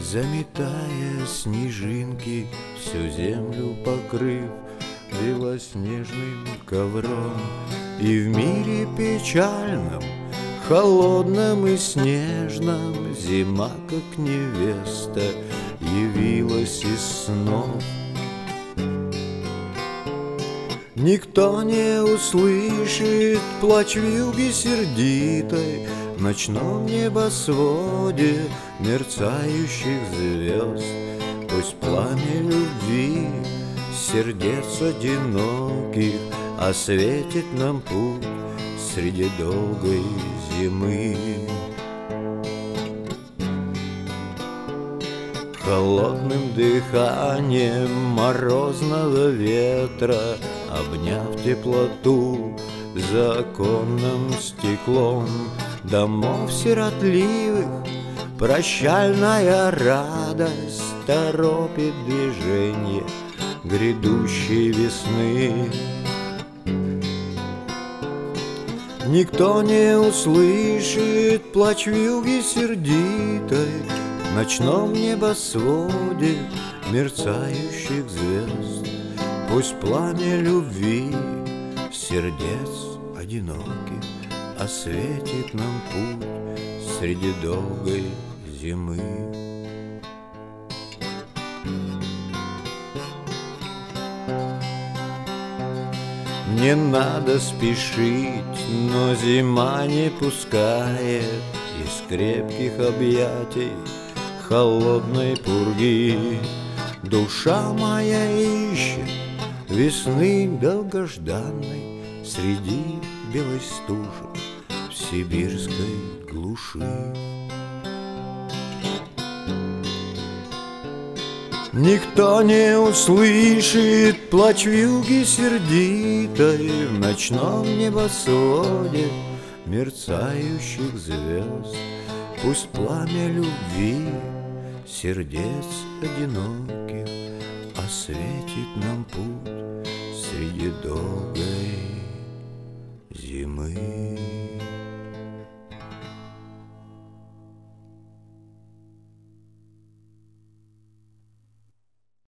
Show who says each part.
Speaker 1: заметая снежинки, всю землю покрыв белоснежным ковром. И в мире печальном, холодном и снежном зима, как невеста, явилась из снов. Никто не услышит плач вьюги сердитой в ночном небосводе мерцающих звезд. Пусть пламя любви сердец одиноких осветит нам путь среди долгой зимы. Холодным дыханием морозного ветра, обняв теплоту за оконным стеклом домов сиротливых, прощальная радость торопит движение грядущей весны. Никто не услышит плач вьюги сердитой в ночном небосводе мерцающих звезд. Пусть пламя любви сердец одиноких осветит нам путь среди долгой зимы. Не надо спешить, но зима не пускает из крепких объятий холодной пурги. Душа моя ищет весны долгожданной среди белой стужи в сибирской глуши. Никто не услышит плач вьюги сердитой в ночном небосводе мерцающих звезд. Пусть пламя любви сердец одиноких осветит нам путь среди долгой зимы.